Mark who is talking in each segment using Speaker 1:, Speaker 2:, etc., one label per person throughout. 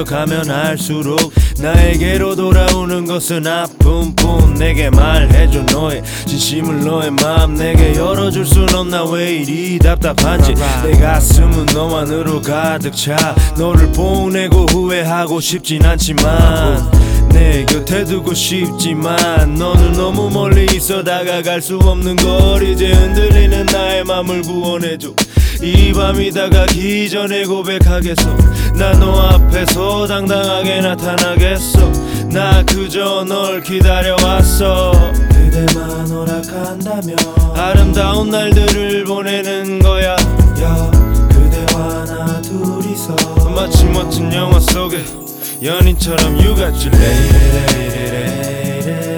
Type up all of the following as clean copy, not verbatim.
Speaker 1: 가면 할수록 나에게로 돌아오는 것은 아픔뿐. 내게 말해줘 너의 진심을, 너의 마음 내게 열어줄 순 없나. 왜 이리 답답한지 내 가슴은 너만으로 가득 차. 너를 보내고 후회하고 싶진 않지만 내 곁에 두고 싶지만 너는 너무 멀리 있어 다가갈 수 없는 걸. 이제 흔들리는 나의 맘을 구원해줘. 이 밤이 다가기 전에 고백하겠어. 나 너 앞에서 당당하게 나타나겠어. 나 그저 널 기다려왔어. 그대만 허락한다면 아름다운 날들을 보내는 거야. 그대와 나 둘이서 마치 멋진 영화 속에 연인처럼 You got your lady.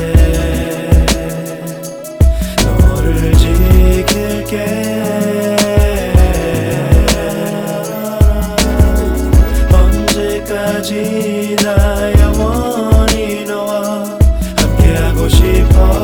Speaker 1: 너를 지킬게. 언제까지나 영원히 너와 함께하고 싶어.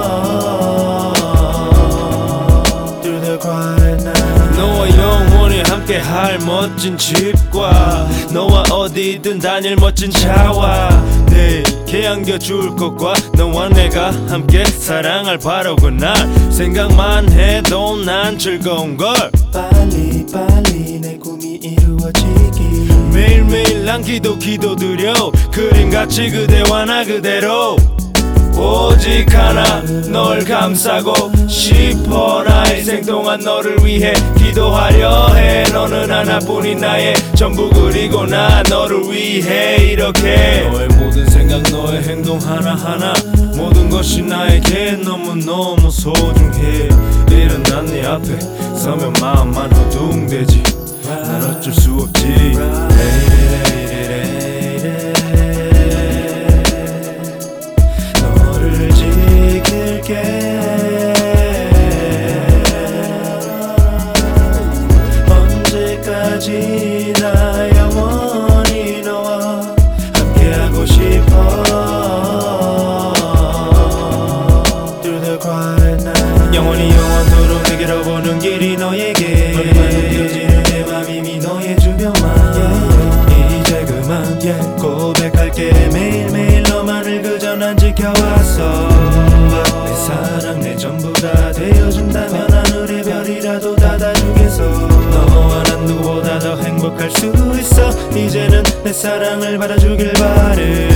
Speaker 1: Through the quiet night. 너와 영원히 함께할 멋진 집과 너와 어디든 다닐 멋진 차와 내게 안겨줄 것과 너와 내가 함께 사랑할 바로 그날 생각만 해도 난 즐거운걸.
Speaker 2: 빨리 빨리 내 꿈이 이루어지기.
Speaker 1: 매일매일 난 기도드려 그림같이 그대와 나 그대로 오직 하나 널 감싸고 싶어. 나의 생동안 너를 위해 기도하려 해. 너는 하나뿐인 나의 전부 그리고 나 너를 위해 이렇게 너의 모든 생각 너의 행동 하나하나 모든 것이 나에게 너무너무 소중해. 이런 난 네 앞에 서면 마음만 허둥대지. 난 어쩔 수 없지.
Speaker 2: 너를 지킬게. 언제까지나 영원히 너와 함께하고 싶어. Through the quiet night.
Speaker 1: 영원히 영원토록 내게로 보는 길이 너에게
Speaker 2: 멀리만 느껴지는 내 맘 이미 너의 주변만.
Speaker 1: 이제 그만
Speaker 2: 고백할게. 매일매일 너만을 그저 난 지켜왔어. 내 사랑 내 전부 다 되어준다면 하늘의 별이라도 닫아주겠어. 너와 난 누구보다 더 행복할 수 있어. 이제는 내 사랑을 받아주길 바래.